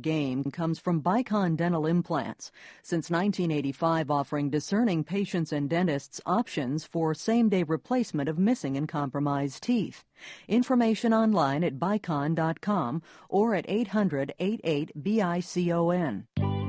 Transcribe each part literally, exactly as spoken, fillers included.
Game comes from Bicon Dental Implants. Since nineteen eighty-five, offering discerning patients and dentists options for same-day replacement of missing and compromised teeth. Information online at bicon dot com or at eight hundred, eighty-eight, B I C O N.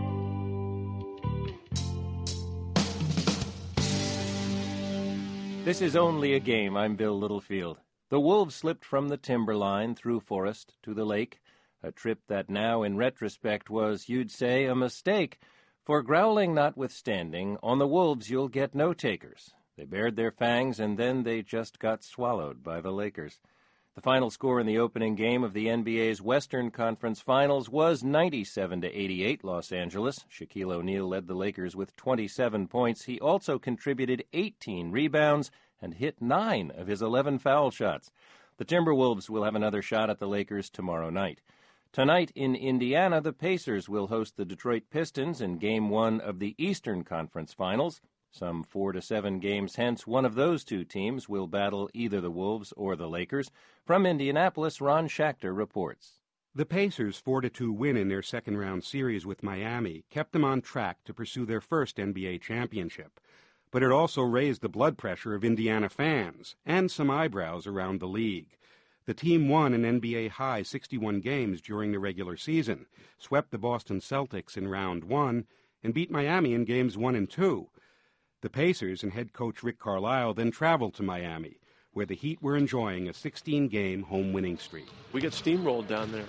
This is Only a Game. I'm Bill Littlefield. The wolves slipped from the timberline through forest to the lake, a trip that now in retrospect was, you'd say, a mistake. For growling notwithstanding, on the wolves you'll get no takers. They bared their fangs and then they just got swallowed by the Lakers. The final score in the opening game of the N B A's Western Conference Finals was ninety-seven to eighty-eight Los Angeles. Shaquille O'Neal led the Lakers with twenty-seven points. He also contributed eighteen rebounds and hit nine of his eleven foul shots. The Timberwolves will have another shot at the Lakers tomorrow night. Tonight in Indiana, the Pacers will host the Detroit Pistons in Game one of the Eastern Conference Finals. Some four to seven games hence, one of those two teams will battle either the Wolves or the Lakers. From Indianapolis, Ron Schachter reports. The Pacers' four to two win in their second-round series with Miami kept them on track to pursue their first N B A championship. But it also raised the blood pressure of Indiana fans and some eyebrows around the league. The team won an N B A-high sixty-one games during the regular season, swept the Boston Celtics in round one, and beat Miami in games one and two. The Pacers and head coach Rick Carlisle then traveled to Miami, where the Heat were enjoying a sixteen-game home winning streak. We get steamrolled down there,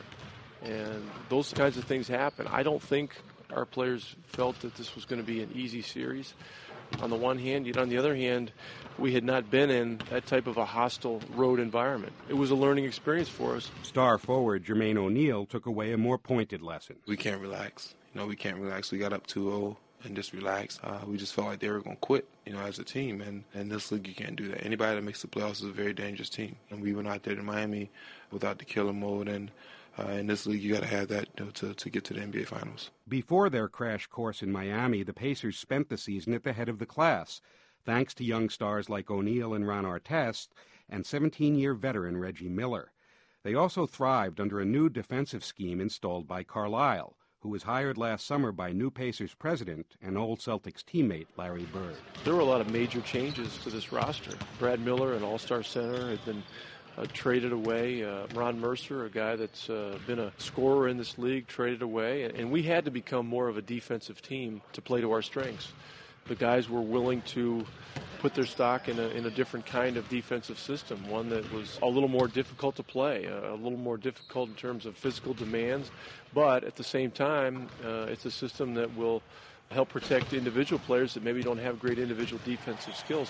and those kinds of things happen. I don't think our players felt that this was going to be an easy series. On the one hand, yet on the other hand, we had not been in that type of a hostile road environment. It was a learning experience for us. Star forward Jermaine O'Neal took away a more pointed lesson. We can't relax. You know, we can't relax. We got up two oh. And just relax. Uh, we just felt like they were going to quit, you know, as a team. And in this league, you can't do that. Anybody that makes the playoffs is a very dangerous team. And we went out there to Miami without the killer mode. And uh, in this league, you got to have that, you know, to, to get to the N B A Finals. Before their crash course in Miami, the Pacers spent the season at the head of the class, thanks to young stars like O'Neal and Ron Artest and seventeen-year veteran Reggie Miller. They also thrived under a new defensive scheme installed by Carlisle, who was hired last summer by new Pacers president and old Celtics teammate Larry Bird. There were a lot of major changes to this roster. Brad Miller, an all-star center, had been uh, traded away. Uh, Ron Mercer, a guy that's uh, been a scorer in this league, traded away. And, and we had to become more of a defensive team to play to our strengths. The guys were willing to put their stock in a, in a different kind of defensive system, one that was a little more difficult to play, a, a little more difficult in terms of physical demands, but at the same time, uh, it's a system that will help protect individual players that maybe don't have great individual defensive skills.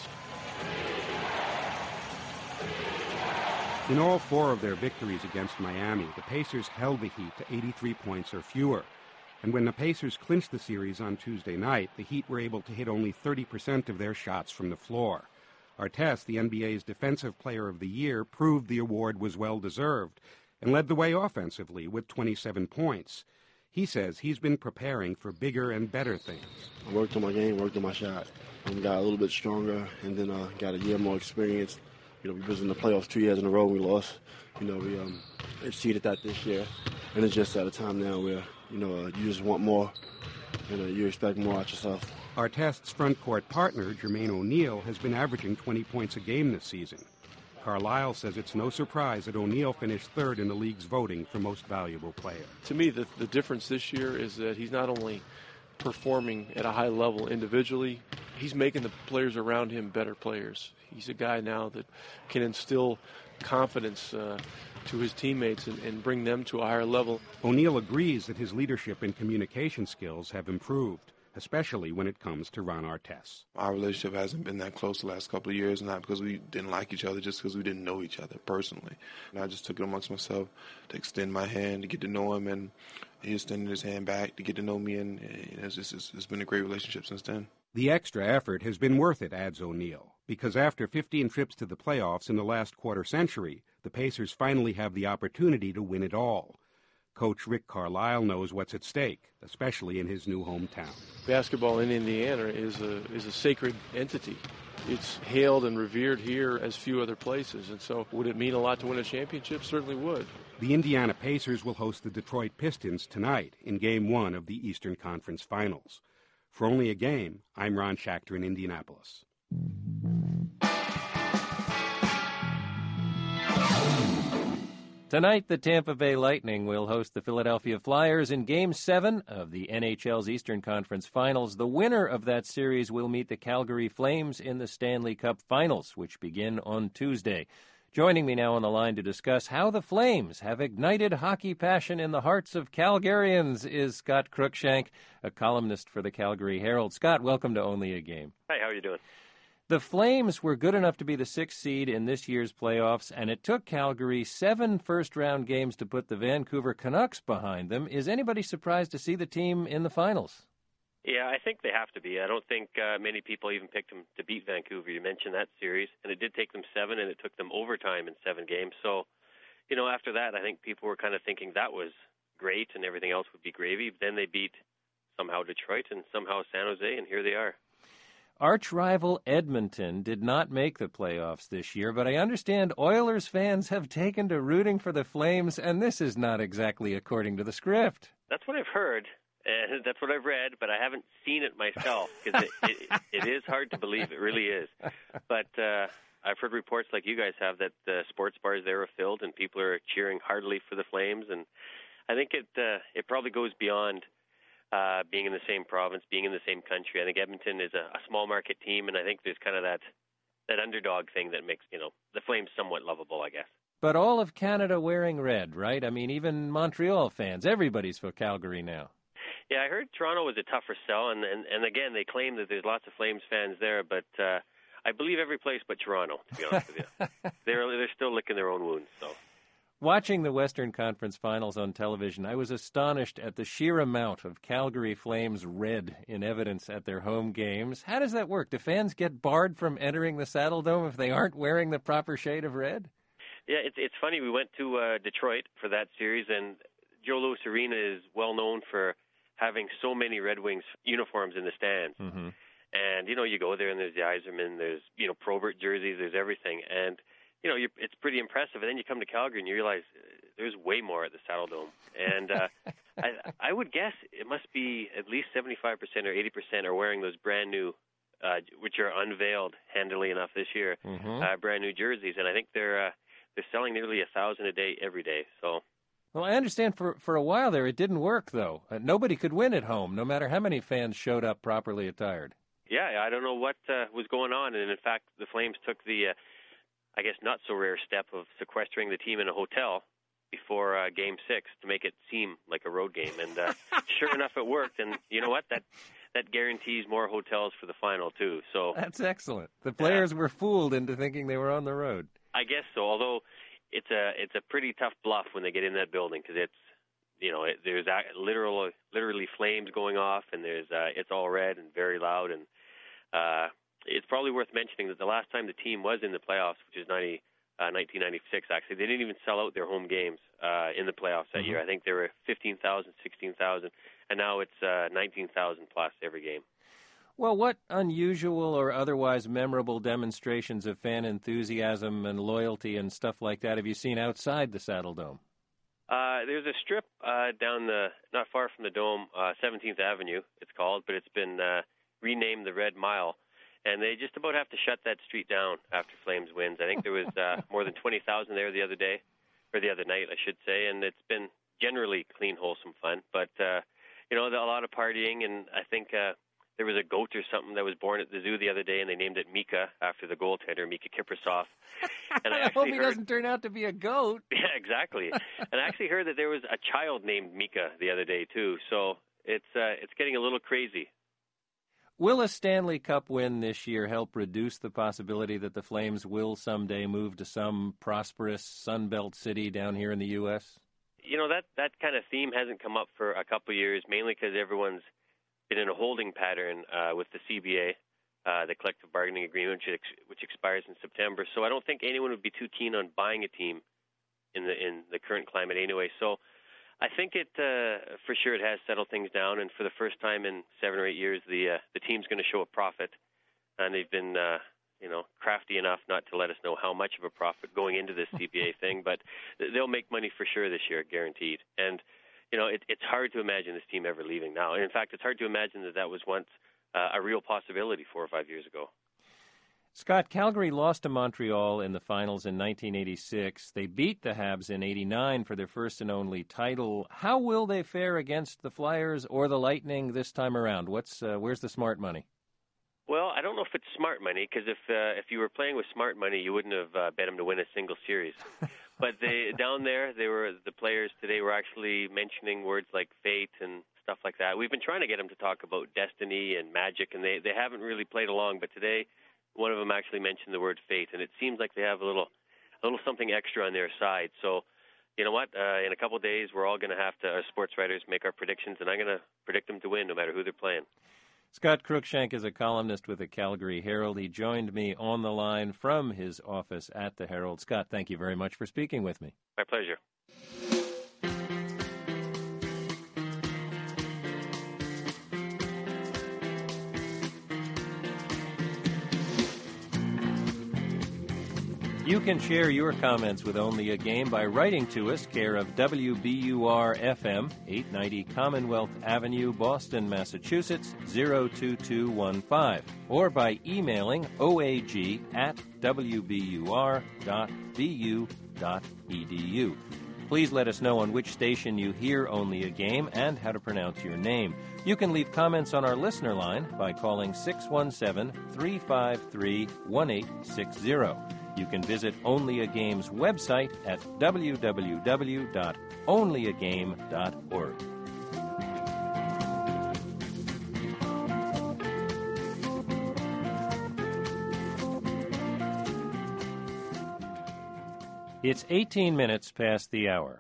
In all four of their victories against Miami, the Pacers held the Heat to eighty-three points or fewer. And when the Pacers clinched the series on Tuesday night, the Heat were able to hit only thirty percent of their shots from the floor. Artest, the N B A's Defensive Player of the Year, proved the award was well-deserved and led the way offensively with twenty-seven points. He says he's been preparing for bigger and better things. I worked on my game, worked on my shot, and got a little bit stronger, and then uh, got a year more experience. You know, we was in the playoffs two years in a row, we lost. You know, we um, exceeded that this year, and it's just at a time now where, you know, uh, you just want more, and uh, you expect more out yourself. Artest's front court partner, Jermaine O'Neal, has been averaging twenty points a game this season. Carlisle says it's no surprise that O'Neal finished third in the league's voting for most valuable player. To me, the, the difference this year is that he's not only performing at a high level individually, he's making the players around him better players. He's a guy now that can instill confidence uh, to his teammates and, and bring them to a higher level. O'Neal agrees that his leadership and communication skills have improved, especially when it comes to Ron Artest. Our relationship hasn't been that close the last couple of years, not because we didn't like each other, just because we didn't know each other personally. And I just took it amongst myself to extend my hand, to get to know him, and he extended his hand back to get to know me, and it's, just, it's, it's been a great relationship since then. The extra effort has been worth it, adds O'Neal, because after fifteen trips to the playoffs in the last quarter century, the Pacers finally have the opportunity to win it all. Coach Rick Carlisle knows what's at stake, especially in his new hometown. Basketball in Indiana is a is a sacred entity. It's hailed and revered here as few other places, and so would it mean a lot to win a championship? Certainly would. The Indiana Pacers will host the Detroit Pistons tonight in Game one of the Eastern Conference Finals. For Only a Game, I'm Ron Schachter in Indianapolis. Tonight, the Tampa Bay Lightning will host the Philadelphia Flyers in Game seven of the N H L's Eastern Conference Finals. The winner of that series will meet the Calgary Flames in the Stanley Cup Finals, which begin on Tuesday. Joining me now on the line to discuss how the Flames have ignited hockey passion in the hearts of Calgarians is Scott Cruikshank, a columnist for the Calgary Herald. Scott, welcome to Only a Game. Hi, how are you doing? The Flames were good enough to be the sixth seed in this year's playoffs, and it took Calgary seven first-round games to put the Vancouver Canucks behind them. Is anybody surprised to see the team in the finals? Yeah, I think they have to be. I don't think uh, many people even picked them to beat Vancouver. You mentioned that series, and it did take them seven, and it took them overtime in seven games. So, you know, after that, I think people were kind of thinking that was great and everything else would be gravy. Then they beat somehow Detroit and somehow San Jose, and here they are. Arch rival Edmonton did not make the playoffs this year, but I understand Oilers fans have taken to rooting for the Flames, and this is not exactly according to the script. That's what I've heard, and that's what I've read, but I haven't seen it myself, because it, it, it is hard to believe. It really is. But uh, I've heard reports like you guys have that the sports bars there are filled, and people are cheering heartily for the Flames, and I think it uh, it probably goes beyond Uh, being in the same province, being in the same country. I think Edmonton is a, a small market team, and I think there's kind of that that underdog thing that makes, you know, the Flames somewhat lovable, I guess. But all of Canada wearing red, right? I mean, even Montreal fans, everybody's for Calgary now. Yeah, I heard Toronto was a tougher sell, and, and, and again, they claim that there's lots of Flames fans there, but uh, I believe every place but Toronto, to be honest with you. They're, they're still licking their own wounds, so. Watching the Western Conference Finals on television, I was astonished at the sheer amount of Calgary Flames red in evidence at their home games. How does that work? Do fans get barred from entering the Saddledome if they aren't wearing the proper shade of red? Yeah, it's it's funny. We went to uh, Detroit for that series, and Joe Louis Arena is well known for having so many Red Wings uniforms in the stands. Mm-hmm. And, you know, you go there and there's the Yzerman, there's, you know, Probert jerseys, there's everything. And you know, you're, it's pretty impressive. And then you come to Calgary and you realize uh, there's way more at the Saddledome. And uh, I, I would guess it must be at least seventy-five percent or eighty percent are wearing those brand new, uh, which are unveiled handily enough this year, mm-hmm. uh, brand new jerseys. And I think they're uh, they're selling nearly a thousand a day every day. So. Well, I understand for, for a while there it didn't work, though. Uh, nobody could win at home, no matter how many fans showed up properly attired. Yeah, I don't know what uh, was going on. And, in fact, the Flames took the... Uh, I guess not so rare step of sequestering the team in a hotel before uh, Game Six to make it seem like a road game, and uh, sure enough, it worked. And you know what? That that guarantees more hotels for the final too. So that's excellent. The players uh, were fooled into thinking they were on the road. I guess so. Although it's a it's a pretty tough bluff when they get in that building, because it's you know it, there's literal literally flames going off, and there's uh, it's all red and very loud, and uh, it's probably worth mentioning that the last time the team was in the playoffs, which is ninety, uh, nineteen ninety-six, actually, they didn't even sell out their home games uh, in the playoffs that mm-hmm. year. I think there were fifteen thousand, sixteen thousand, and now it's uh, nineteen thousand plus every game. Well, what unusual or otherwise memorable demonstrations of fan enthusiasm and loyalty and stuff like that have you seen outside the Saddledome? Uh, there's a strip uh, down the, not far from the Dome, uh, seventeenth Avenue, it's called, but it's been uh, renamed the Red Mile. And they just about have to shut that street down after Flames wins. I think there was uh, more than twenty thousand there the other day, or the other night, I should say. And it's been generally clean, wholesome fun. But, uh, you know, a lot of partying. And I think uh, there was a goat or something that was born at the zoo the other day, and they named it Mika after the goaltender, Mika Kiprusoff. And I, I hope he heard... doesn't turn out to be a goat. Yeah, exactly. And I actually heard that there was a child named Mika the other day, too. So it's uh, it's getting a little crazy. Will a Stanley Cup win this year help reduce the possibility that the Flames will someday move to some prosperous Sunbelt city down here in the U S? You know, that, that kind of theme hasn't come up for a couple of years, mainly because everyone's been in a holding pattern uh, with the C B A, uh, the collective bargaining agreement, which, ex- which expires in September. So I don't think anyone would be too keen on buying a team in the in the current climate anyway. So I think it, uh, for sure, it has settled things down, and for the first time in seven or eight years, the uh, the team's going to show a profit, and they've been uh, you know, crafty enough not to let us know how much of a profit going into this C B A thing, but they'll make money for sure this year, guaranteed. And, you know, it, it's hard to imagine this team ever leaving now. And in fact, it's hard to imagine that that was once uh, a real possibility four or five years ago. Scott, Calgary lost to Montreal in the finals in nineteen eighty-six. They beat the Habs in eighty-nine for their first and only title. How will they fare against the Flyers or the Lightning this time around? What's uh, where's the smart money? Well, I don't know if it's smart money, because if uh, if you were playing with smart money, you wouldn't have uh, bet them to win a single series. But they down there, they were the players today were actually mentioning words like fate and stuff like that. We've been trying to get them to talk about destiny and magic, and they, they haven't really played along. But today, one of them actually mentioned the word fate, and it seems like they have a little a little something extra on their side. So, you know what? Uh, in a couple of days, we're all going to have to, our sports writers, make our predictions, and I'm going to predict them to win no matter who they're playing. Scott Cruikshank is a columnist with the Calgary Herald. He joined me on the line from his office at the Herald. Scott, thank you very much for speaking with me. My pleasure. You can share your comments with Only a Game by writing to us, care of W B U R F M, eight ninety Commonwealth Avenue, Boston, Massachusetts, zero two two one five, or by emailing oag at w b u r dot b u dot e d u. Please let us know on which station you hear Only a Game and how to pronounce your name. You can leave comments on our listener line by calling six one seven, three five three, one eight six zero. You can visit Only a Game's website at w w w dot only a game dot org. It's eighteen minutes past the hour.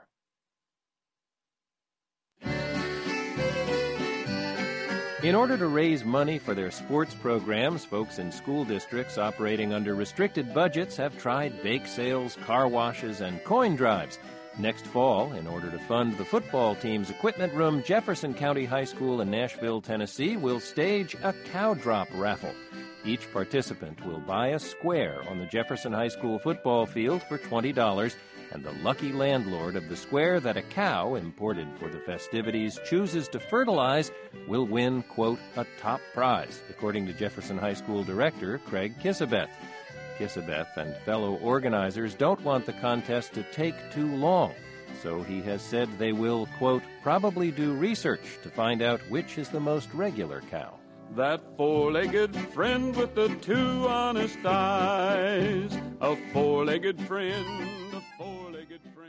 In order to raise money for their sports programs, folks in school districts operating under restricted budgets have tried bake sales, car washes, and coin drives. Next fall, in order to fund the football team's equipment room, Jefferson County High School in Nashville, Tennessee, will stage a cow drop raffle. Each participant will buy a square on the Jefferson High School football field for twenty dollars, and the lucky landlord of the square that a cow, imported for the festivities, chooses to fertilize will win, quote, a top prize, according to Jefferson High School director Craig Kissabeth. Kissabeth and fellow organizers don't want the contest to take too long, so he has said they will, quote, probably do research to find out which is the most regular cow. That four-legged friend with the two honest eyes, a four-legged friend, a four-legged friend.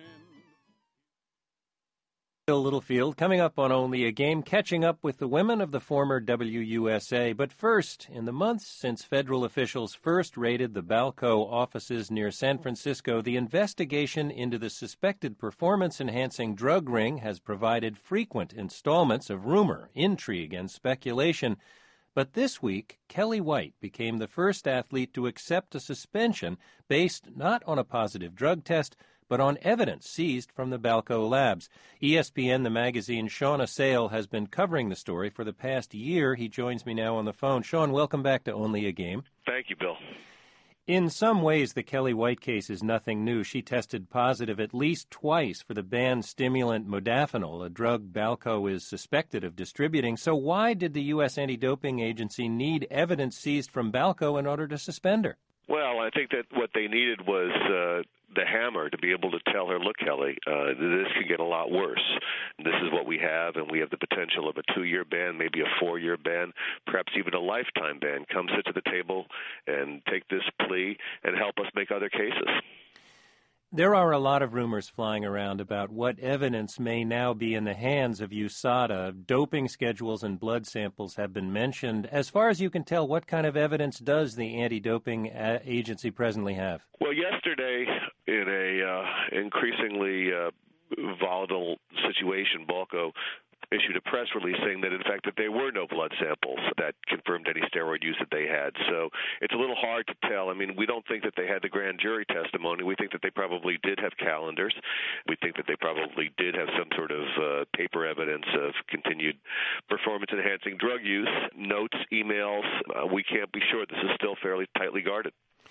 Bill Littlefield coming up on Only a Game, catching up with the women of the former W U S A. But first, in the months since federal officials first raided the Balco offices near San Francisco, the investigation into the suspected performance-enhancing drug ring has provided frequent installments of rumor, intrigue, and speculation. But this week, Kelly White became the first athlete to accept a suspension based not on a positive drug test, but on evidence seized from the Balco labs. E S P N, the magazine, Sean Assail, has been covering the story for the past year. He joins me now on the phone. Sean, welcome back to Only a Game. Thank you, Bill. In some ways, the Kelly White case is nothing new. She tested positive at least twice for the banned stimulant modafinil, a drug Balco is suspected of distributing. So why did the U S Anti-Doping Agency need evidence seized from Balco in order to suspend her? Well, I think that what they needed was uh, the hammer to be able to tell her, look, Kelly, uh, this could get a lot worse. This is what we have, and we have the potential of a two-year ban, maybe a four-year ban, perhaps even a lifetime ban. Come sit to the table and take this plea and help us make other cases. There are a lot of rumors flying around about what evidence may now be in the hands of U S A D A. Doping schedules and blood samples have been mentioned. As far as you can tell, what kind of evidence does the anti-doping agency presently have? Well, yesterday, in a uh, increasingly uh, volatile situation, Balco issued a press press release saying that, in fact, that there were no blood samples that confirmed any steroid use that they had. So it's a little hard to tell. I mean, we don't think that they had the grand jury testimony. We think that they probably did have calendars. We think that they probably did have some sort of uh, paper evidence of continued performance-enhancing drug use, notes, emails. Uh, we can't be sure. This is still fairly tightly guarded.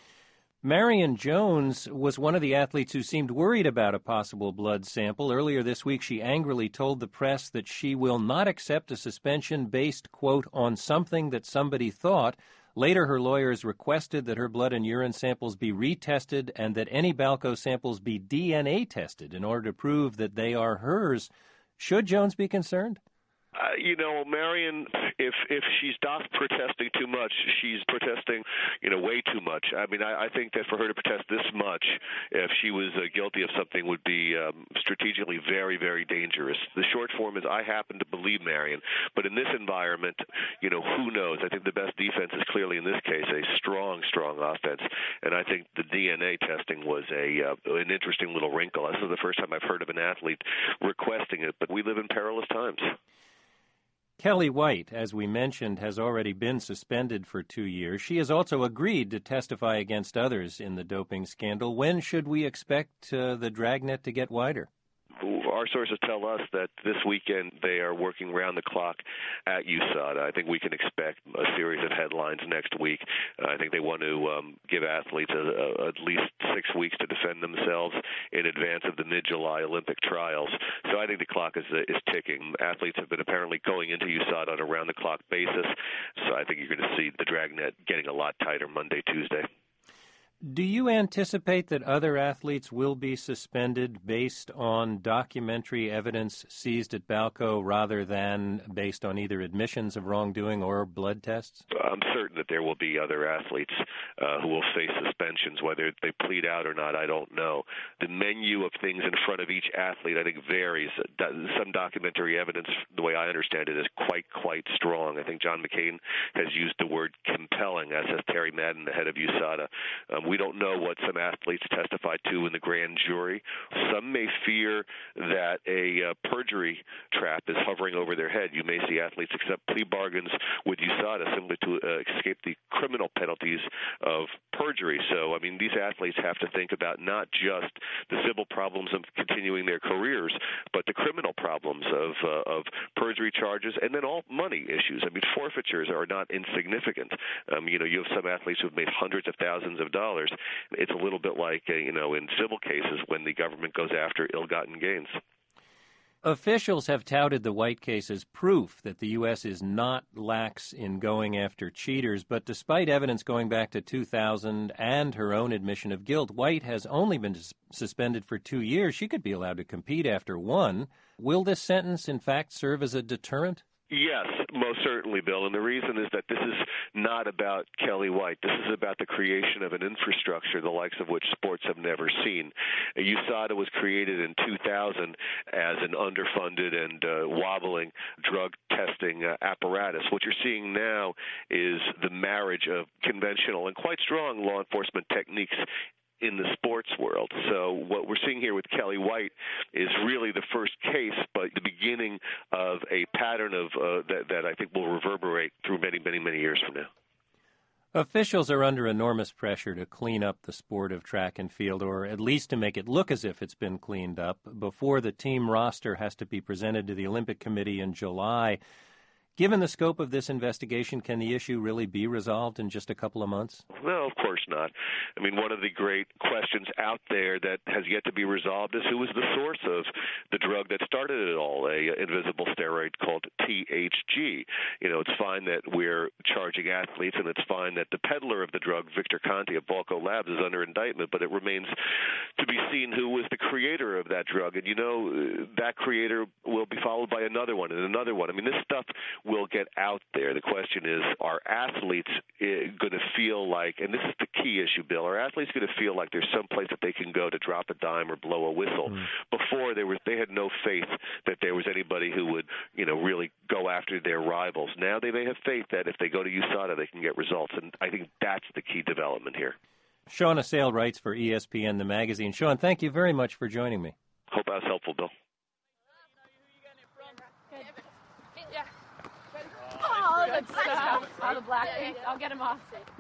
Marion Jones was one of the athletes who seemed worried about a possible blood sample. Earlier this week, she angrily told the press that she will not accept a suspension based, quote, on something that somebody thought. Later, her lawyers requested that her blood and urine samples be retested and that any Balco samples be D N A tested in order to prove that they are hers. Should Jones be concerned? Uh, you know, Marion, if if she's not protesting too much, she's protesting, you know, way too much. I mean, I, I think that for her to protest this much, if she was uh, guilty of something, would be um, strategically very, very dangerous. The short form is, I happen to believe Marion, but in this environment, you know, who knows? I think the best defense is clearly, in this case, a strong, strong offense, and I think the D N A testing was a uh, an interesting little wrinkle. This is the first time I've heard of an athlete requesting it, but we live in perilous times. Kelly White, as we mentioned, has already been suspended for two years. She has also agreed to testify against others in the doping scandal. When should we expect uh, the dragnet to get wider? Our sources tell us that this weekend they are working round the clock at U S A D A. I think we can expect a series of headlines next week. Uh, I think they want to um, give athletes a, a, at least six weeks to defend themselves in advance of the mid-July Olympic trials. So I think the clock is uh, is ticking. Athletes have been apparently going into U S A D A on a round-the-clock basis. So I think you're going to see the dragnet getting a lot tighter Monday, Tuesday. Do you anticipate that other athletes will be suspended based on documentary evidence seized at Balco rather than based on either admissions of wrongdoing or blood tests? I'm certain that there will be other athletes uh, who will face suspensions. Whether they plead out or not, I don't know. The menu of things in front of each athlete, I think, varies. Some documentary evidence, the way I understand it, is quite, quite strong. I think John McCain has used the word compelling, as has Terry Madden, the head of U S A D A. Um, we don't know what some athletes testified to in the grand jury. Some may fear that a uh, perjury trap is hovering over their head. You may see athletes accept plea bargains with U S A D A simply to uh, escape the criminal penalties of perjury. So, I mean, these athletes have to think about not just the civil problems of continuing their careers, but the criminal problems of uh, of perjury charges, and then all money issues. I mean, forfeitures are not insignificant. Um, you know, you have some athletes who have made hundreds of thousands of dollars. It's a little bit like, uh, you know, in civil cases when the government goes after ill-gotten gains. Officials have touted the White case as proof that the U S is not lax in going after cheaters, but despite evidence going back to two thousand and her own admission of guilt, White has only been suspended for two years. She could be allowed to compete after one. Will this sentence, in fact, serve as a deterrent? Yes, most certainly, Bill. And the reason is that this is not about Kelly White. This is about the creation of an infrastructure, the likes of which sports have never seen. U S A D A was created in two thousand as an underfunded and uh, wobbling drug testing uh, apparatus. What you're seeing now is the marriage of conventional and quite strong law enforcement techniques in the sports world. So what we're seeing here with Kelly White is really the first case, but the beginning of a pattern of uh, that, that I think will reverberate through many, many, many years from now. Officials are under enormous pressure to clean up the sport of track and field, or at least to make it look as if it's been cleaned up, before the team roster has to be presented to the Olympic Committee in July. Given the scope of this investigation, can the issue really be resolved in just a couple of months? No, of course not. I mean, one of the great questions out there that has yet to be resolved is who was the source of the drug that started it all, a invisible steroid called T H G. You know, it's fine that we're charging athletes, and it's fine that the peddler of the drug, Victor Conti of Balco Labs, is under indictment, but it remains to be seen who was the creator of that drug. And, you know, that creator will be followed by another one and another one. I mean, this stuff will get out there. The question is, are athletes uh, going to feel like, and this is the key issue, Bill, are athletes going to feel like there's some place that they can go to drop a dime or blow a whistle? Mm. Before, there was, they had no faith that there was anybody who would, you know, really go after their rivals. Now they may have faith that if they go to U S A D A, they can get results, and I think that's the key development here. Sean Assail writes for E S P N, the magazine. Sean, thank you very much for joining me. Hope I was helpful, Bill. good stuff. All the black things. I'll get them off.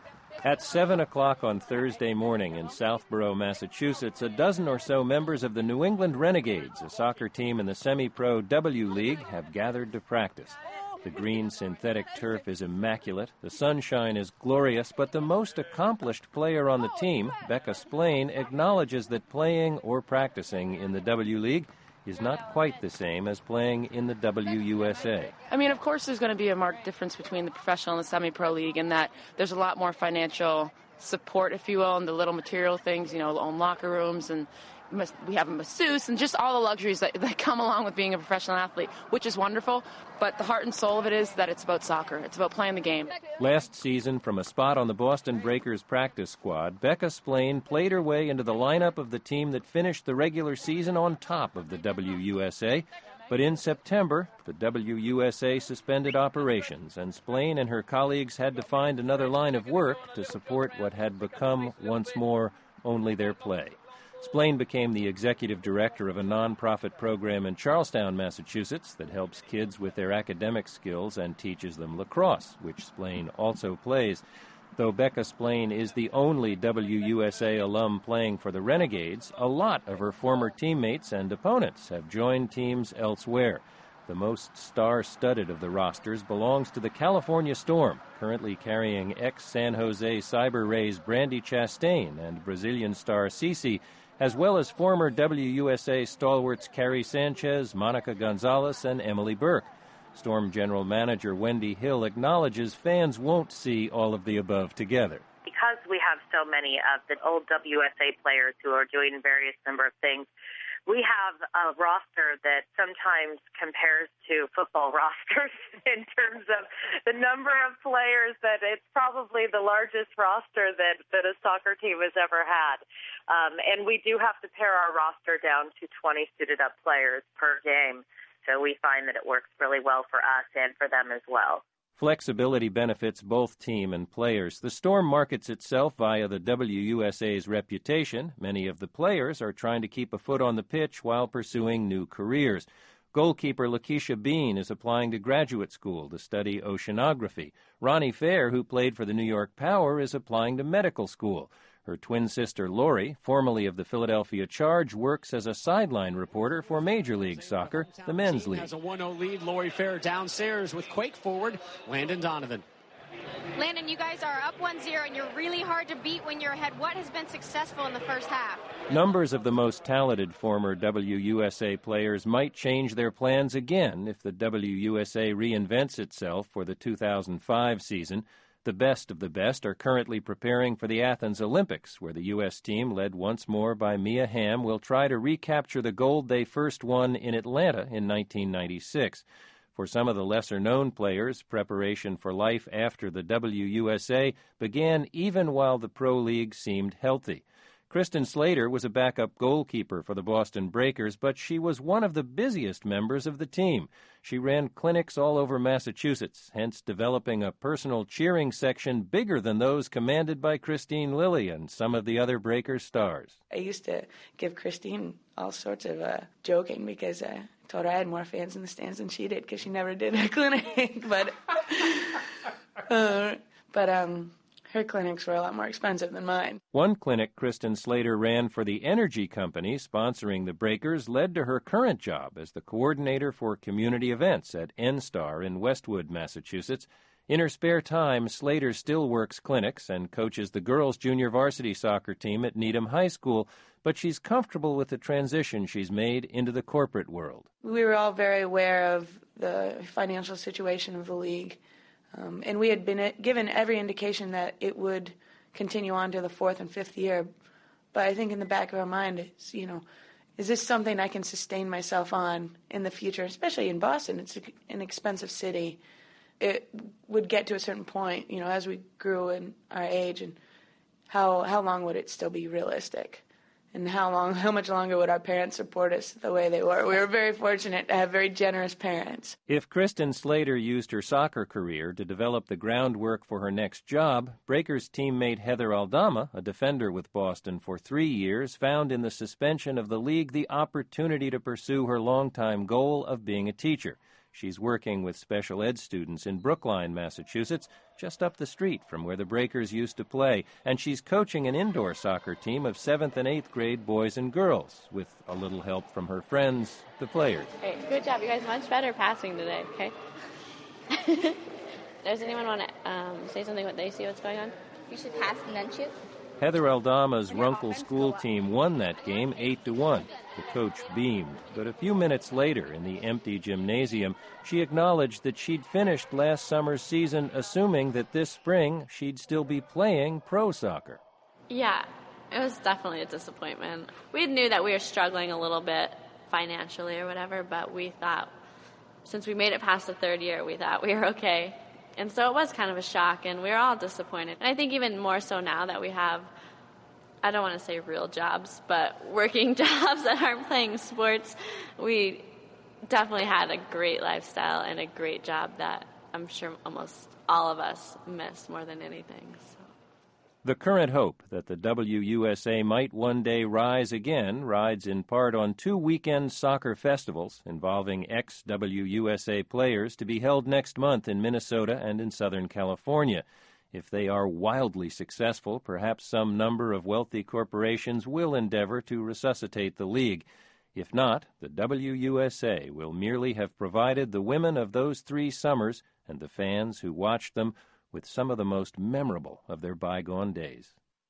At seven o'clock on Thursday morning in Southborough, Massachusetts, a dozen or so members of the New England Renegades, a soccer team in the semi-pro W League, have gathered to practice. The green synthetic turf is immaculate, the sunshine is glorious, but the most accomplished player on the team, Becca Splain, acknowledges that playing or practicing in the W League is not quite the same as playing in the W U S A. I mean, of course there's going to be a marked difference between the professional and the semi-pro league in that there's a lot more financial support, if you will, and the little material things, you know, own locker rooms, and we have a masseuse and just all the luxuries that, that come along with being a professional athlete, which is wonderful. But the heart and soul of it is that it's about soccer. It's about playing the game. Last season, from a spot on the Boston Breakers practice squad, Becca Splain played her way into the lineup of the team that finished the regular season on top of the W U S A. But in September, the W U S A suspended operations, and Splain and her colleagues had to find another line of work to support what had become, once more, only their play. Splain became the executive director of a nonprofit program in Charlestown, Massachusetts, that helps kids with their academic skills and teaches them lacrosse, which Splain also plays. Though Becca Splain is the only W U S A alum playing for the Renegades, a lot of her former teammates and opponents have joined teams elsewhere. The most star-studded of the rosters belongs to the California Storm, currently carrying ex-San Jose Cyber Rays Brandy Chastain and Brazilian star Cece, as well as former W U S A stalwarts Carrie Sanchez, Monica Gonzalez, and Emily Burke. Storm General Manager Wendy Hill acknowledges fans won't see all of the above together. Because we have so many of the old W S A players who are doing various number of things, we have a roster that sometimes compares to football rosters in terms of the number of players. That it's probably the largest roster that, that a soccer team has ever had. Um, and we do have to pare our roster down to twenty suited-up players per game. So we find that it works really well for us and for them as well. Flexibility benefits both team and players. The Storm markets itself via the W U S A's reputation. Many of the players are trying to keep a foot on the pitch while pursuing new careers. Goalkeeper Lakeisha Bean is applying to graduate school to study oceanography. Ronnie Fair, who played for the New York Power, is applying to medical school. Her twin sister, Lori, formerly of the Philadelphia Charge, works as a sideline reporter for Major League Soccer, the men's league. Has a one oh lead. Lori Fair downstairs with Quake forward, Landon Donovan. Landon, you guys are up one zero, and you're really hard to beat when you're ahead. What has been successful in the first half? Numbers of the most talented former W U S A players might change their plans again if the W U S A reinvents itself for the two thousand five season. The best of the best are currently preparing for the Athens Olympics, where the U S team, led once more by Mia Hamm, will try to recapture the gold they first won in Atlanta in nineteen ninety-six. For some of the lesser-known players, preparation for life after the W U S A began even while the Pro League seemed healthy. Kristen Slater was a backup goalkeeper for the Boston Breakers, but she was one of the busiest members of the team. She ran clinics all over Massachusetts, hence developing a personal cheering section bigger than those commanded by Christine Lilly and some of the other Breakers stars. I used to give Christine all sorts of uh, joking because I told her I had more fans in the stands than she did because she never did a clinic. but, uh, but, um... her clinics were a lot more expensive than mine. One clinic Kristen Slater ran for the energy company sponsoring the Breakers led to her current job as the coordinator for community events at N-Star in Westwood, Massachusetts. In her spare time, Slater still works clinics and coaches the girls' junior varsity soccer team at Needham High School, but she's comfortable with the transition she's made into the corporate world. We were all very aware of the financial situation of the league. Um, and we had been given every indication that it would continue on to the fourth and fifth year. But I think in the back of our mind, it's, you know, is this something I can sustain myself on in the future, especially in Boston? It's an expensive city. It would get to a certain point, you know, as we grew in our age, and how how long would it still be realistic? And how long, how much longer would our parents support us the way they were? We were very fortunate to have very generous parents. If Kristen Slater used her soccer career to develop the groundwork for her next job, Breakers teammate Heather Aldama, a defender with Boston for three years, found in the suspension of the league the opportunity to pursue her longtime goal of being a teacher. She's working with special ed students in Brookline, Massachusetts, just up the street from where the Breakers used to play, and she's coaching an indoor soccer team of seventh and eighth grade boys and girls, with a little help from her friends, the players. Hey, good job. You guys much better passing today, okay? Does anyone want to um, say something what they see what's going on? You should pass and then shoot. Heather Aldama's Runkle school team won that game eight to one. The coach beamed, but a few minutes later in the empty gymnasium, she acknowledged that she'd finished last summer's season assuming that this spring she'd still be playing pro soccer. Yeah, it was definitely a disappointment. We knew that we were struggling a little bit financially or whatever, but we thought since we made it past the third year, we thought we were okay. And so it was kind of a shock, and we were all disappointed. And I think even more so now that we have, I don't want to say real jobs, but working jobs that aren't playing sports, we definitely had a great lifestyle and a great job that I'm sure almost all of us miss more than anything. So. The current hope that the W U S A might one day rise again rides in part on two weekend soccer festivals involving ex-W U S A players to be held next month in Minnesota and in Southern California. If they are wildly successful, perhaps some number of wealthy corporations will endeavor to resuscitate the league. If not, the W U S A will merely have provided the women of those three summers and the fans who watched them with some of the most memorable of their bygone days.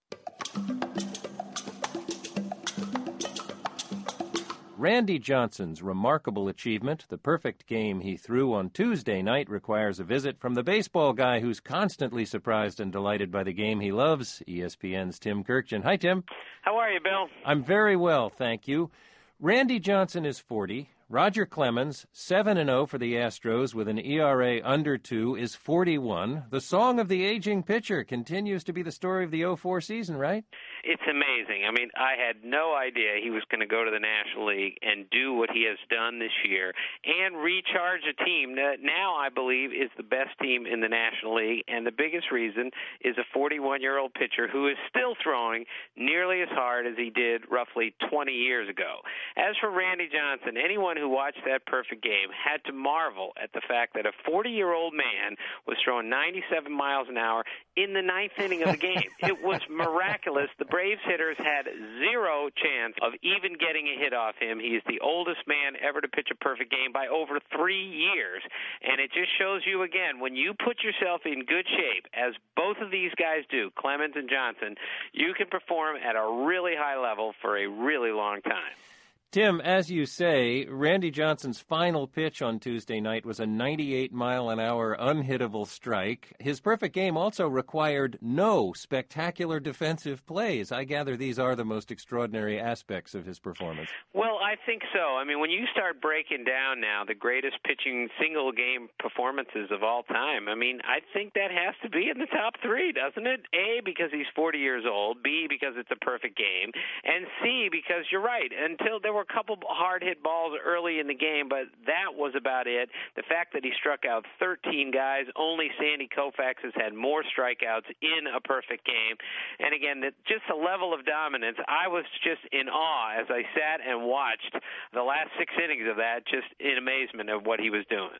Randy Johnson's remarkable achievement, the perfect game he threw on Tuesday night, requires a visit from the baseball guy who's constantly surprised and delighted by the game he loves, E S P N's Tim Kurkjian. Hi, Tim. How are you, Bill? I'm very well, thank you. Randy Johnson is forty. Roger Clemens, seven and oh for the Astros with an E R A under two, is forty-one. The song of the aging pitcher continues to be the story of the oh four season, right? It's amazing. I mean, I had no idea he was going to go to the National League and do what he has done this year and recharge a team that now I believe is the best team in the National League, and the biggest reason is a forty-one-year-old pitcher who is still throwing nearly as hard as he did roughly twenty years ago. As for Randy Johnson, anyone who watched that perfect game had to marvel at the fact that a forty-year-old man was throwing ninety-seven miles an hour in the ninth inning of the game. It was miraculous. The Braves hitters had zero chance of even getting a hit off him. He is the oldest man ever to pitch a perfect game by over three years. And it just shows you again, when you put yourself in good shape, as both of these guys do, Clemens and Johnson, you can perform at a really high level for a really long time. Tim, as you say, Randy Johnson's final pitch on Tuesday night was a ninety-eight mile an hour unhittable strike. His perfect game also required no spectacular defensive plays. I gather these are the most extraordinary aspects of his performance. Well, I think so. I mean, when you start breaking down now the greatest pitching single-game performances of all time, I mean, I think that has to be in the top three, doesn't it? A, because he's forty years old. B, because it's a perfect game. And C, because you're right. Until there were a couple hard-hit balls early in the game, but that was about it. The fact that he struck out thirteen guys, only Sandy Koufax has had more strikeouts in a perfect game. And again, just the level of dominance, I was just in awe as I sat and watched the last six innings of that, just in amazement of what he was doing.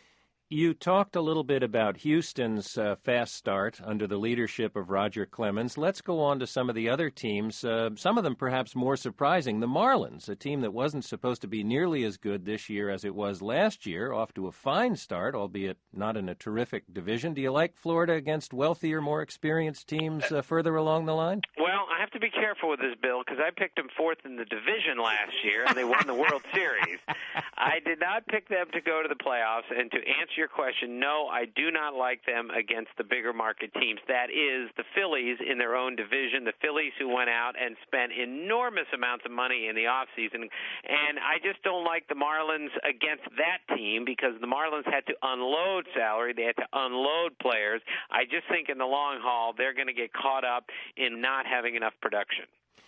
You talked a little bit about Houston's uh, fast start under the leadership of Roger Clemens. Let's go on to some of the other teams, uh, some of them perhaps more surprising. The Marlins, a team that wasn't supposed to be nearly as good this year as it was last year, off to a fine start, albeit not in a terrific division. Do you like Florida against wealthier, more experienced teams uh, further along the line? Well, I have to be careful with this, Bill, because I picked them fourth in the division last year, and they won the World Series. I did not pick them to go to the playoffs, and to answer your question, no, I do not like them against the bigger market teams. That is the Phillies in their own division, the Phillies who went out and spent enormous amounts of money in the offseason. And I just don't like the Marlins against that team because the Marlins had to unload salary. They had to unload players. I just think in the long haul, they're going to get caught up in not having enough production.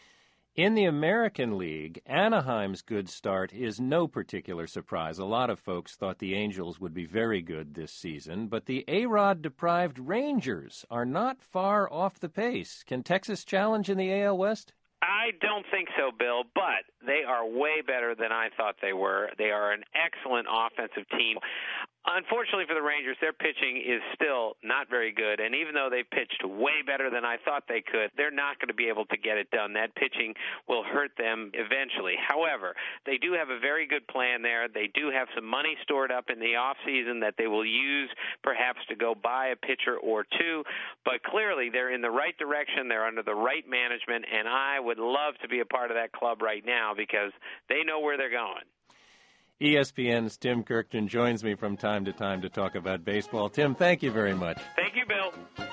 In the American League, Anaheim's good start is no particular surprise. A lot of folks thought the Angels would be very good this season, but the A-Rod-deprived Rangers are not far off the pace. Can Texas challenge in the A L West? I don't think so, Bill, but they are way better than I thought they were. They are an excellent offensive team. Unfortunately for the Rangers, their pitching is still not very good, and even though they pitched way better than I thought they could, they're not going to be able to get it done. That pitching will hurt them eventually. However, they do have a very good plan there. They do have some money stored up in the offseason that they will use perhaps to go buy a pitcher or two, but clearly they're in the right direction. They're under the right management, and I would love to be a part of that club right now because they know where they're going. E S P N's Tim Kirkton joins me from time to time to talk about baseball. Tim, thank you very much. Thank you, Bill.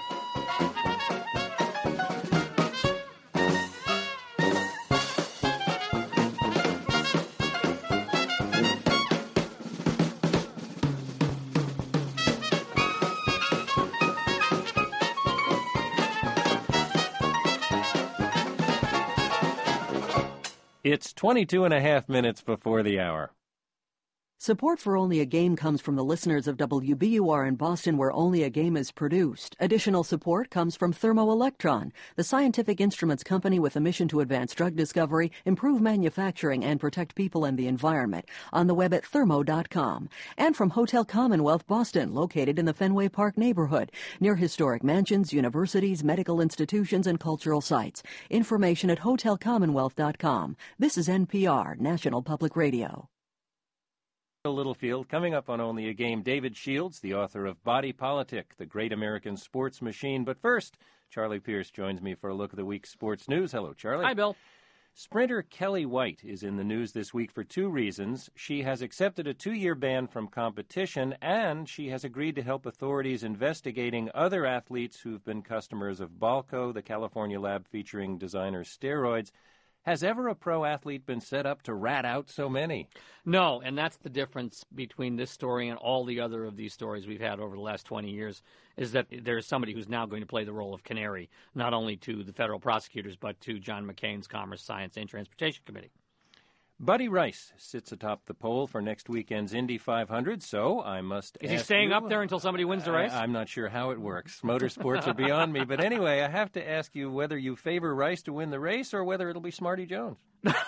It's twenty-two and a half minutes before the hour. Support for Only a Game comes from the listeners of W B U R in Boston, where Only a Game is produced. Additional support comes from Thermoelectron, the scientific instruments company with a mission to advance drug discovery, improve manufacturing, and protect people and the environment. On the web at thermo dot com. And from Hotel Commonwealth Boston, located in the Fenway Park neighborhood, near historic mansions, universities, medical institutions, and cultural sites. Information at hotel commonwealth dot com. This is N P R, National Public Radio. Littlefield. Coming up on Only a Game, David Shields, the author of Body Politic, The Great American Sports Machine. But first, Charlie Pierce joins me for a look at the week's sports news. Hello, Charlie. Hi, Bill. Sprinter Kelly White is in the news this week for two reasons. She has accepted a two-year ban from competition, and she has agreed to help authorities investigating other athletes who've been customers of Balco, the California lab featuring designer steroids. Has ever a pro athlete been set up to rat out so many? No, and that's the difference between this story and all the other of these stories we've had over the last twenty years, is that there's somebody who's now going to play the role of canary, not only to the federal prosecutors, but to John McCain's Commerce, Science, and Transportation Committee. Buddy Rice sits atop the poll for next weekend's Indy five hundred, so I must Is ask he staying you, up there until somebody wins the race? I, I'm not sure how it works. Motorsports are beyond me. But anyway, I have to ask you whether you favor Rice to win the race or whether it'll be Smarty Jones.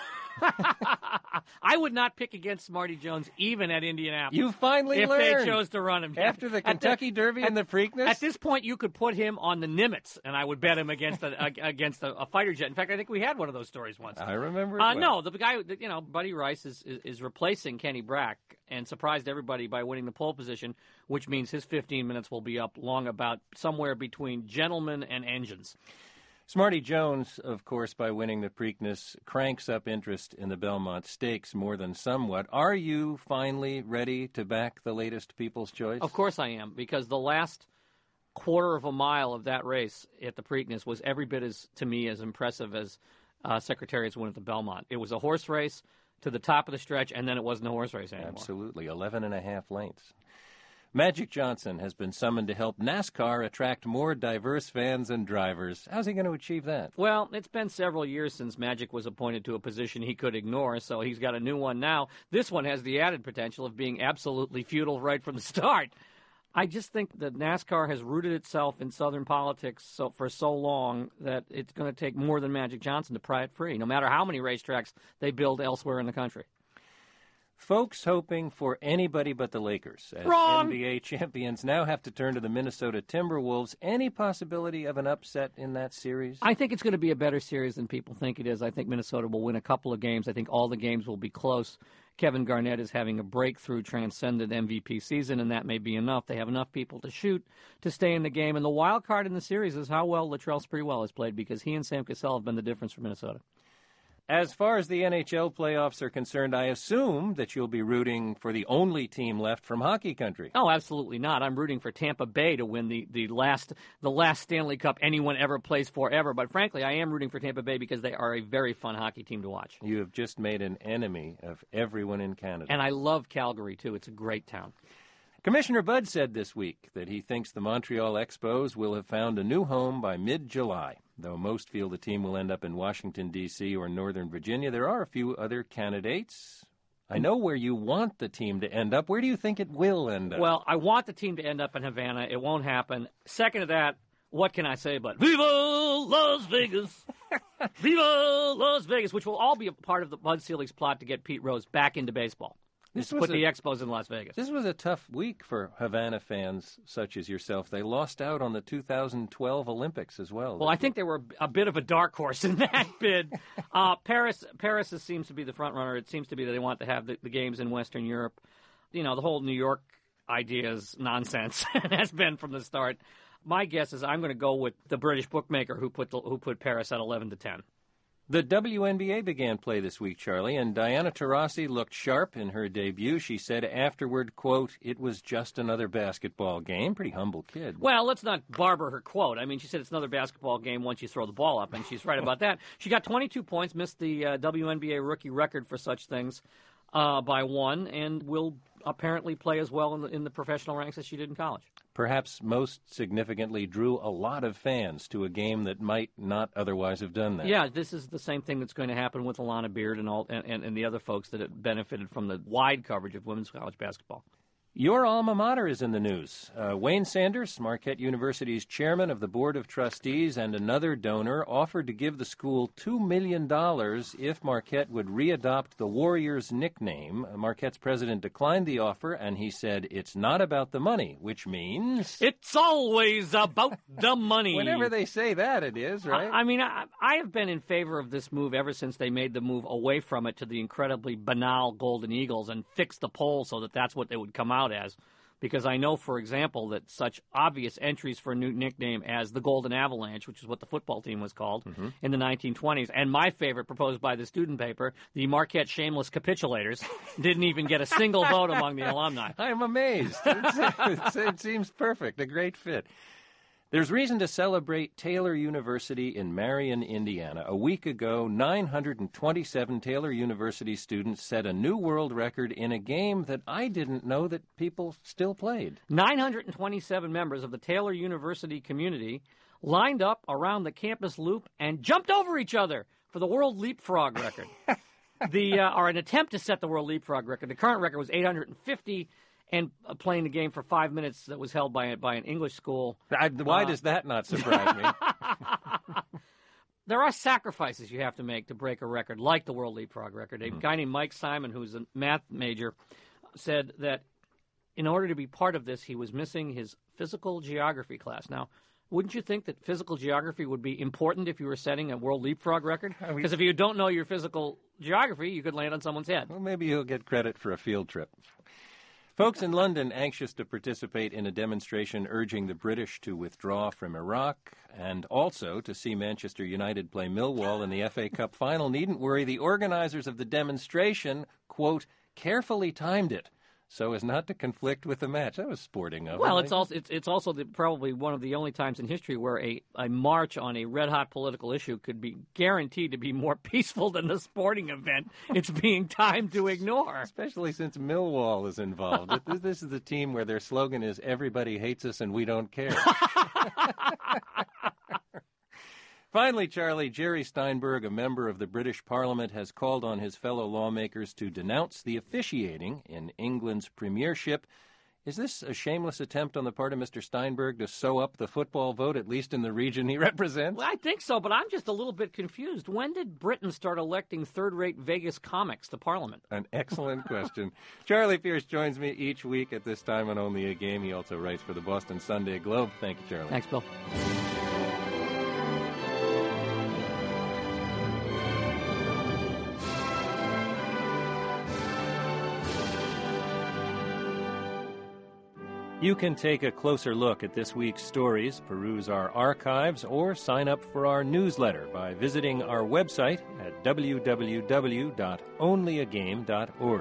I would not pick against Marty Jones even at Indianapolis. You finally if learned. If they chose to run him. After the Kentucky the, Derby at, and the Preakness? At this point, you could put him on the Nimitz, and I would bet him against a, against a, a fighter jet. In fact, I think we had one of those stories once. I remember it uh, well. No, the guy, you know, Buddy Rice is, is, is replacing Kenny Brack and surprised everybody by winning the pole position, which means his fifteen minutes will be up long about somewhere between gentlemen and engines. Smarty Jones, of course, by winning the Preakness, cranks up interest in the Belmont Stakes more than somewhat. Are you finally ready to back the latest People's Choice? Of course I am, because the last quarter of a mile of that race at the Preakness was every bit as, to me, as impressive as uh, Secretariat's win at the Belmont. It was a horse race to the top of the stretch, and then it wasn't a horse race anymore. Absolutely, eleven and a half lengths. Magic Johnson has been summoned to help NASCAR attract more diverse fans and drivers. How's he going to achieve that? Well, it's been several years since Magic was appointed to a position he could ignore, so he's got a new one now. This one has the added potential of being absolutely futile right from the start. I just think that NASCAR has rooted itself in Southern politics so, for so long that it's going to take more than Magic Johnson to pry it free, no matter how many racetracks they build elsewhere in the country. Folks hoping for anybody but the Lakers as Wrong. N B A champions now have to turn to the Minnesota Timberwolves. Any possibility of an upset in that series? I think it's going to be a better series than people think it is. I think Minnesota will win a couple of games. I think all the games will be close. Kevin Garnett is having a breakthrough, transcendent M V P season, and that may be enough. They have enough people to shoot to stay in the game. And the wild card in the series is how well Latrell Sprewell has played, because he and Sam Cassell have been the difference for Minnesota. As far as the N H L playoffs are concerned, I assume that you'll be rooting for the only team left from hockey country. Oh, absolutely not. I'm rooting for Tampa Bay to win the, the last the last Stanley Cup anyone ever plays for ever. But frankly, I am rooting for Tampa Bay because they are a very fun hockey team to watch. You have just made an enemy of everyone in Canada. And I love Calgary, too. It's a great town. Commissioner Budd said this week that he thinks the Montreal Expos will have found a new home by mid-July. Though most feel the team will end up in Washington, D C or Northern Virginia, there are a few other candidates. I know where you want the team to end up. Where do you think it will end up? Well, I want the team to end up in Havana. It won't happen. Second to that, what can I say but Viva Las Vegas? Viva Las Vegas, which will all be a part of the Bud Selig's plot to get Pete Rose back into baseball. This put was the a, Expos in Las Vegas. This was a tough week for Havana fans such as yourself. They lost out on the two thousand twelve Olympics as well. Well, I think they were a bit of a dark horse in that bid. Uh, Paris Paris seems to be the front runner. It seems to be that they want to have the, the games in Western Europe. You know, the whole New York idea is nonsense, and has been from the start. My guess is I'm going to go with the British bookmaker who put the, who put Paris at eleven to ten. The W N B A began play this week, Charlie, and Diana Taurasi looked sharp in her debut. She said afterward, quote, "It was just another basketball game." Pretty humble kid. Well, let's not barber her quote. I mean, she said it's another basketball game once you throw the ball up, and she's right about that. She got twenty-two points, missed the uh, W N B A rookie record for such things uh, by one, and will apparently play as well in the, in the professional ranks as she did in college. Perhaps most significantly drew a lot of fans to a game that might not otherwise have done that. Yeah, this is the same thing that's going to happen with Alana Beard and all and, and, and the other folks that have benefited from the wide coverage of women's college basketball. Your alma mater is in the news. Uh, Wayne Sanders, Marquette University's chairman of the Board of Trustees and another donor, offered to give the school two million dollars if Marquette would readopt the Warriors nickname. Marquette's president declined the offer, and he said it's not about the money, which means... It's always about the money. Whenever they say that, it is, right? I, I mean, I, I have been in favor of this move ever since they made the move away from it to the incredibly banal Golden Eagles and fixed the poll so that that's what they would come out as, because I know, for example, that such obvious entries for a new nickname as the Golden Avalanche, which is what the football team was called mm-hmm. in the nineteen twenties, and my favorite proposed by the student paper, the Marquette Shameless Capitulators, didn't even get a single vote among the alumni. I'm amazed. It's, it seems perfect, a great fit. There's reason to celebrate Taylor University in Marion, Indiana. A week ago, nine hundred twenty-seven Taylor University students set a new world record in a game that I didn't know that people still played. nine hundred twenty-seven members of the Taylor University community lined up around the campus loop and jumped over each other for the world leapfrog record. the uh, or an attempt to set the world leapfrog record. The current record was eight hundred fifty. And playing the game for five minutes that was held by by an English school. I, why uh, does that not surprise me? There are sacrifices you have to make to break a record, like the World Leapfrog record. A mm. guy named Mike Simon, who's a math major, said that in order to be part of this, he was missing his physical geography class. Now, wouldn't you think that physical geography would be important if you were setting a World Leapfrog record? Because if you don't know your physical geography, you could land on someone's head. Well, maybe you'll get credit for a field trip. Folks in London anxious to participate in a demonstration urging the British to withdraw from Iraq and also to see Manchester United play Millwall in the F A Cup final needn't worry. The organizers of the demonstration, quote, carefully timed it so as not to conflict with the match. That was sporting of them. Well, it's also it's it's also the, probably one of the only times in history where a, a march on a red-hot political issue could be guaranteed to be more peaceful than the sporting event it's being timed to ignore. Especially since Millwall is involved. this, this is the team where their slogan is, everybody hates us and we don't care. Finally, Charlie, Jerry Steinberg, a member of the British Parliament, has called on his fellow lawmakers to denounce the officiating in England's premiership. Is this a shameless attempt on the part of Mister Steinberg to sew up the football vote, at least in the region he represents? Well, I think so, but I'm just a little bit confused. When did Britain start electing third-rate Vegas comics to Parliament? An excellent question. Charlie Pierce joins me each week at this time on Only a Game. He also writes for the Boston Sunday Globe. Thank you, Charlie. Thanks, Bill. You can take a closer look at this week's stories, peruse our archives, or sign up for our newsletter by visiting our website at w w w dot only a game dot org.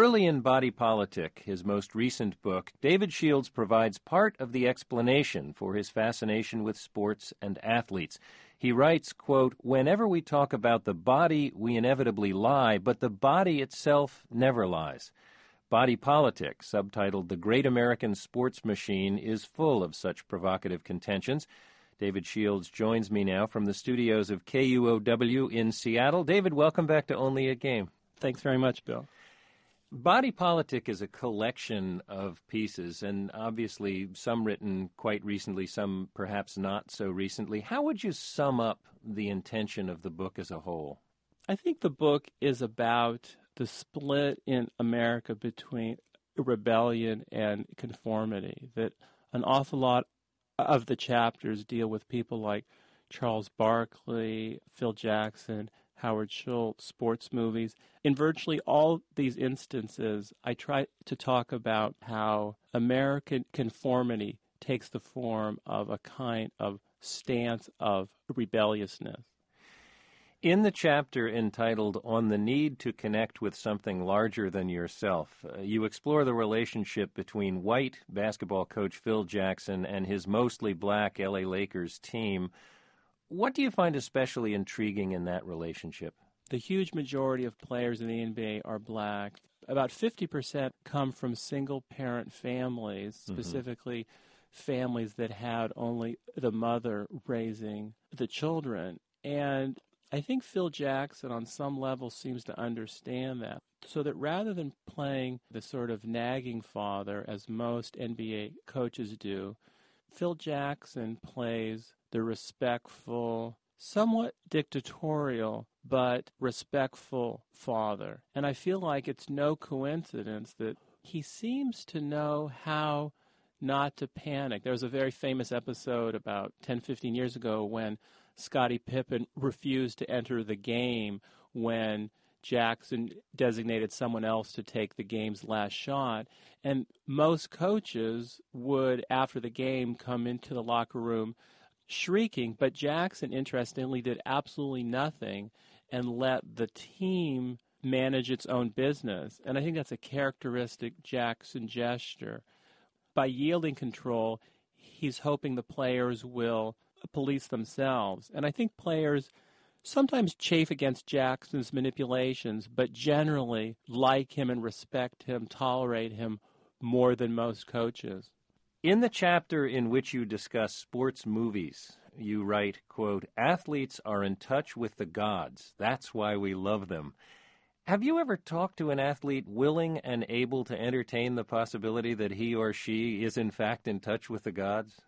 Early in Body Politic, his most recent book, David Shields provides part of the explanation for his fascination with sports and athletes. He writes, quote, "Whenever we talk about the body, we inevitably lie, but the body itself never lies." Body Politic, subtitled The Great American Sports Machine, is full of such provocative contentions. David Shields joins me now from the studios of K U O W in Seattle. David, welcome back to Only a Game. Thanks very much, Bill. Body Politic is a collection of pieces, and obviously some written quite recently, some perhaps not so recently. How would you sum up the intention of the book as a whole? I think the book is about the split in America between rebellion and conformity, that an awful lot of the chapters deal with people like Charles Barkley, Phil Jackson, Howard Schultz, sports movies. In virtually all these instances, I try to talk about how American conformity takes the form of a kind of stance of rebelliousness. In the chapter entitled On the Need to Connect with Something Larger Than Yourself, uh, you explore the relationship between white basketball coach Phil Jackson and his mostly black L A Lakers team. What do you find especially intriguing in that relationship? The huge majority of players in the N B A are black. About fifty percent come from single-parent families, specifically mm-hmm. families that had only the mother raising the children. And I think Phil Jackson, on some level, seems to understand that. So that rather than playing the sort of nagging father, as most N B A coaches do, Phil Jackson plays the respectful, somewhat dictatorial, but respectful father. And I feel like it's no coincidence that he seems to know how not to panic. There was a very famous episode about ten, fifteen years ago when Scottie Pippen refused to enter the game when Jackson designated someone else to take the game's last shot. And most coaches would, after the game, come into the locker room shrieking, but Jackson, interestingly, did absolutely nothing and let the team manage its own business. And I think that's a characteristic Jackson gesture. By yielding control, he's hoping the players will police themselves. And I think players sometimes chafe against Jackson's manipulations, but generally like him and respect him, tolerate him more than most coaches. In the chapter in which you discuss sports movies, you write, quote, "Athletes are in touch with the gods. That's why we love them." Have you ever talked to an athlete willing and able to entertain the possibility that he or she is in fact in touch with the gods?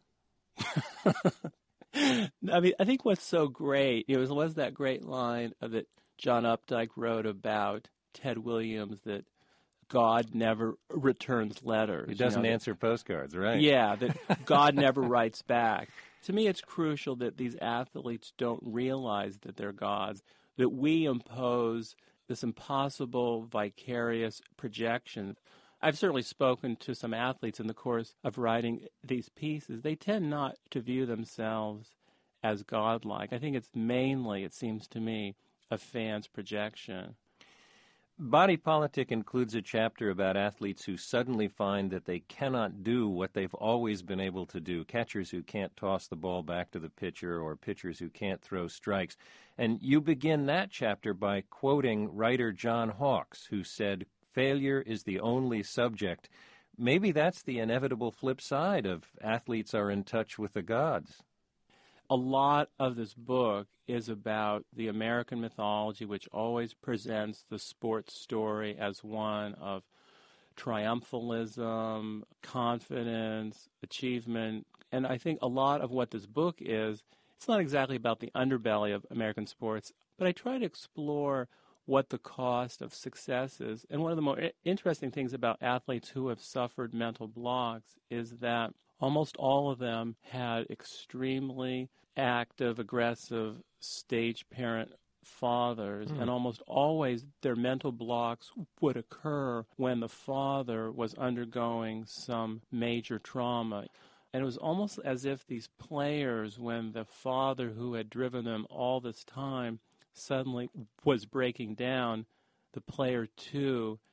I mean, I think what's so great, you know, was, was that great line that John Updike wrote about Ted Williams, that God never returns letters. He doesn't you know, answer that, postcards, right? Yeah, that God never writes back. To me, it's crucial that these athletes don't realize that they're gods, that we impose this impossible vicarious projection. I've certainly spoken to some athletes in the course of writing these pieces. They tend not to view themselves as godlike. I think it's mainly, it seems to me, a fan's projection. Body Politic includes a chapter about athletes who suddenly find that they cannot do what they've always been able to do, catchers who can't toss the ball back to the pitcher or pitchers who can't throw strikes. And you begin that chapter by quoting writer John Hawkes, who said, "Failure is the only subject." Maybe that's the inevitable flip side of athletes are in touch with the gods. A lot of this book is about the American mythology, which always presents the sports story as one of triumphalism, confidence, achievement. And I think a lot of what this book is, it's not exactly about the underbelly of American sports, but I try to explore what the cost of success is. And one of the more interesting things about athletes who have suffered mental blocks is that almost all of them had extremely active, aggressive stage parent fathers, mm. and almost always their mental blocks would occur when the father was undergoing some major trauma. And it was almost as if these players, when the father who had driven them all this time suddenly was breaking down, the player too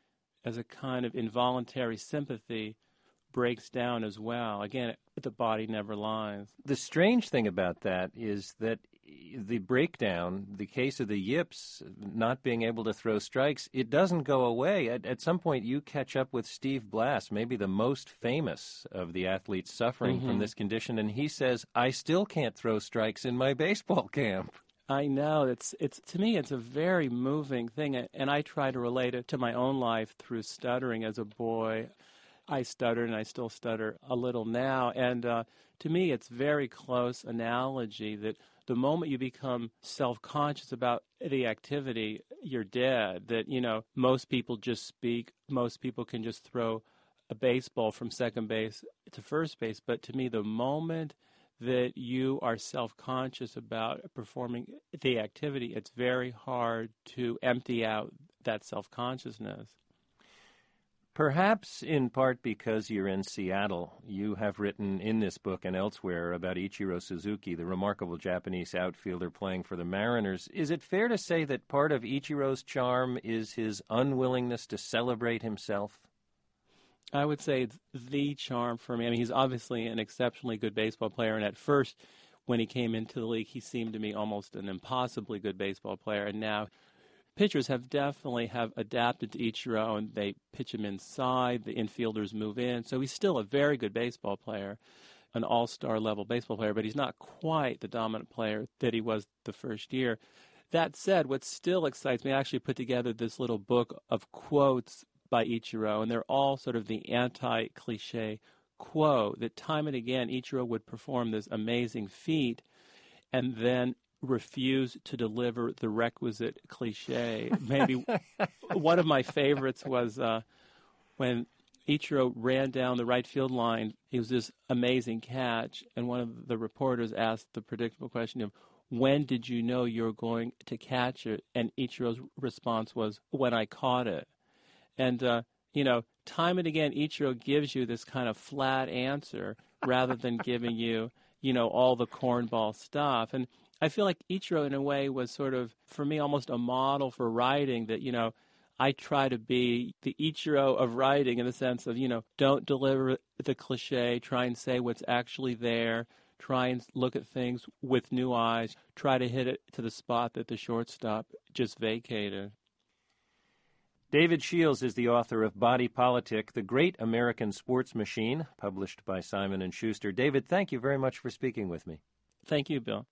as a kind of involuntary sympathy, breaks down as well. Again, the body never lies. The strange thing about that is that the breakdown, the case of the yips not being able to throw strikes, it doesn't go away. At, at some point, you catch up with Steve Blass, maybe the most famous of the athletes suffering Mm-hmm. from this condition, and he says, I still can't throw strikes in my baseball camp. I know. It's it's to me, it's a very moving thing, and I try to relate it to my own life through stuttering as a boy. I stuttered, and I still stutter a little now, and uh, to me, it's very close analogy that the moment you become self-conscious about the activity, you're dead. That, you know, most people just speak, most people can just throw a baseball from second base to first base, but to me, the moment that you are self-conscious about performing the activity, it's very hard to empty out that self-consciousness. Perhaps in part because you're in Seattle, you have written in this book and elsewhere about Ichiro Suzuki, the remarkable Japanese outfielder playing for the Mariners. Is it fair to say that part of Ichiro's charm is his unwillingness to celebrate himself? I would say it's the charm for me. I mean, he's obviously an exceptionally good baseball player, and at first, when he came into the league, he seemed to me almost an impossibly good baseball player, and now pitchers have definitely have adapted to Ichiro, and they pitch him inside, the infielders move in, so he's still a very good baseball player, an all-star level baseball player, but he's not quite the dominant player that he was the first year. That said, what still excites me, I actually put together this little book of quotes by Ichiro, and they're all sort of the anti-cliche quote that time and again Ichiro would perform this amazing feat and then refuse to deliver the requisite cliche. Maybe one of my favorites was uh, when Ichiro ran down the right field line. It was this amazing catch, and one of the reporters asked the predictable question of, when did you know you were going to catch it? And Ichiro's response was, when I caught it. And, uh, you know, time and again, Ichiro gives you this kind of flat answer rather than giving you, you know, all the cornball stuff. And I feel like Ichiro, in a way, was sort of, for me, almost a model for writing that, you know, I try to be the Ichiro of writing in the sense of, you know, don't deliver the cliche, try and say what's actually there, try and look at things with new eyes, try to hit it to the spot that the shortstop just vacated. David Shields is the author of Body Politic, The Great American Sports Machine, published by Simon and Schuster. David, thank you very much for speaking with me. Thank you, Bill.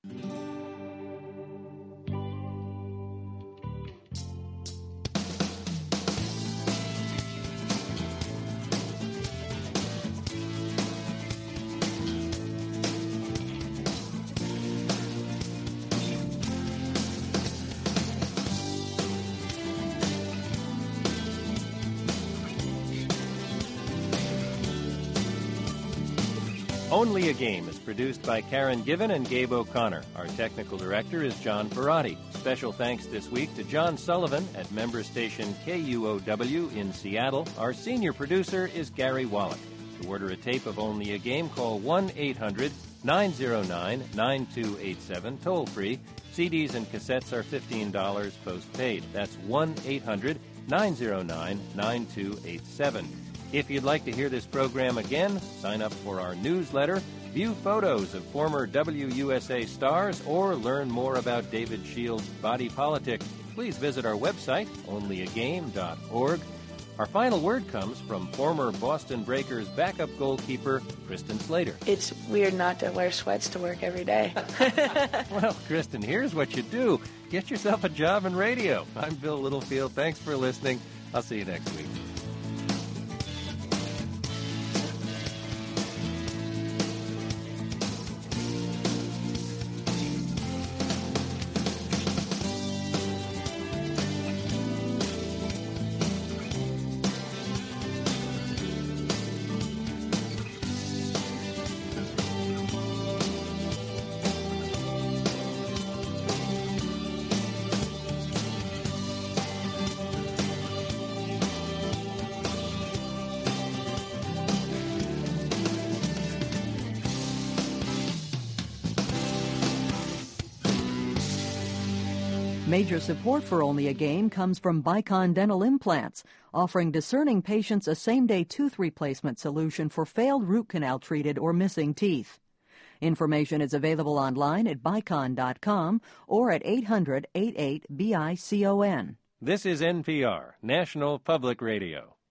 Only a Game is produced by Karen Given and Gabe O'Connor. Our technical director is John Ferrati. Special thanks this week to John Sullivan at member station K U O W in Seattle. Our senior producer is Gary Wallach. To order a tape of Only a Game, call one eight hundred nine oh nine nine two eight seven, toll free. C Ds and cassettes are fifteen dollars postpaid. That's one eight hundred nine oh nine nine two eight seven. If you'd like to hear this program again, sign up for our newsletter, view photos of former W U S A stars, or learn more about David Shields' Body Politic. Please visit our website, only a game dot org. Our final word comes from former Boston Breakers backup goalkeeper, Kristen Slater. It's weird not to wear sweats to work every day. Well, Kristen, here's what you do. Get yourself a job in radio. I'm Bill Littlefield. Thanks for listening. I'll see you next week. Major support for Only a Game comes from Bicon Dental Implants, offering discerning patients a same-day tooth replacement solution for failed root canal-treated or missing teeth. Information is available online at bicon dot com or at eight hundred, eighty-eight, B I C O N. This is N P R, National Public Radio.